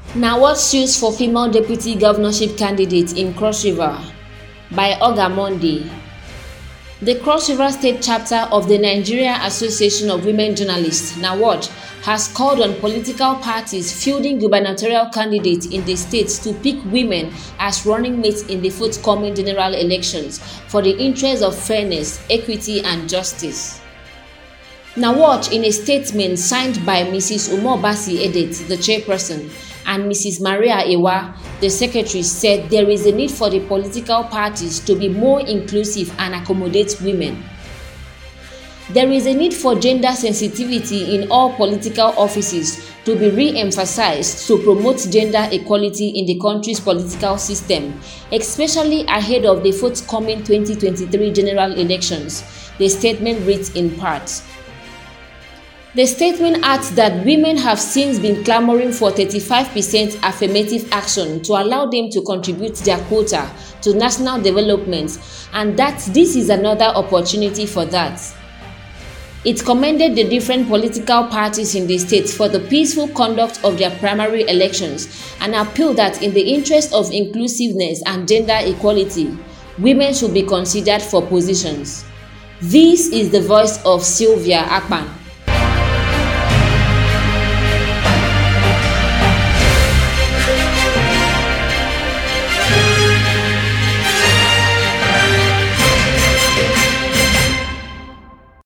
Now what suits for female deputy governorship candidate in Cross River by Ogamonde. The Cross River State chapter of the Nigeria Association of Women Journalists, NAWOJ, has called on political parties fielding gubernatorial candidates in the state to pick women as running mates in the forthcoming general elections for the interest of fairness, equity, and justice. NAWOJ, in a statement signed by Mrs. Umobasi Edet, the chairperson, and Mrs. Maria Ewa, the secretary, said there is a need for the political parties to be more inclusive and accommodate women. There is a need for gender sensitivity in all political offices to be re-emphasized to promote gender equality in the country's political system, especially ahead of the forthcoming 2023 general elections, the statement reads in part. The statement adds that women have since been clamoring for 35% affirmative action to allow them to contribute their quota to national development, and that this is another opportunity for that. It commended the different political parties in the state for the peaceful conduct of their primary elections and appealed that in the interest of inclusiveness and gender equality, women should be considered for positions. This is the voice of Sylvia Akpan.